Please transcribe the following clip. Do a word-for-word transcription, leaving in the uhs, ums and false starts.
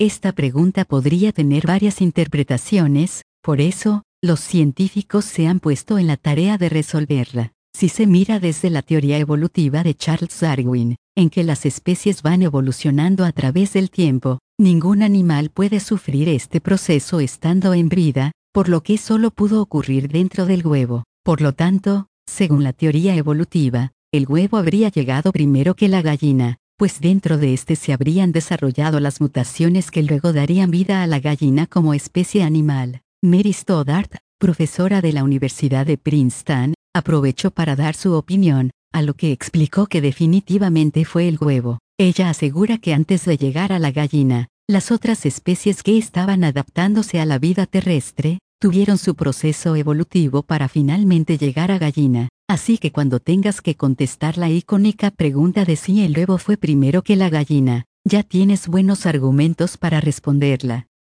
Esta pregunta podría tener varias interpretaciones, por eso, los científicos se han puesto en la tarea de resolverla. Si se mira desde la teoría evolutiva de Charles Darwin, en que las especies van evolucionando a través del tiempo, ningún animal puede sufrir este proceso estando en vida, por lo que solo pudo ocurrir dentro del huevo. Por lo tanto, según la teoría evolutiva, el huevo habría llegado primero que la gallina, pues dentro de este se habrían desarrollado las mutaciones que luego darían vida a la gallina como especie animal. Mary Stoddart, profesora de la Universidad de Princeton, aprovechó para dar su opinión, a lo que explicó que definitivamente fue el huevo. Ella asegura que antes de llegar a la gallina, las otras especies que estaban adaptándose a la vida terrestre, tuvieron su proceso evolutivo para finalmente llegar a gallina. Así que cuando tengas que contestar la icónica pregunta de si el huevo fue primero que la gallina, ya tienes buenos argumentos para responderla.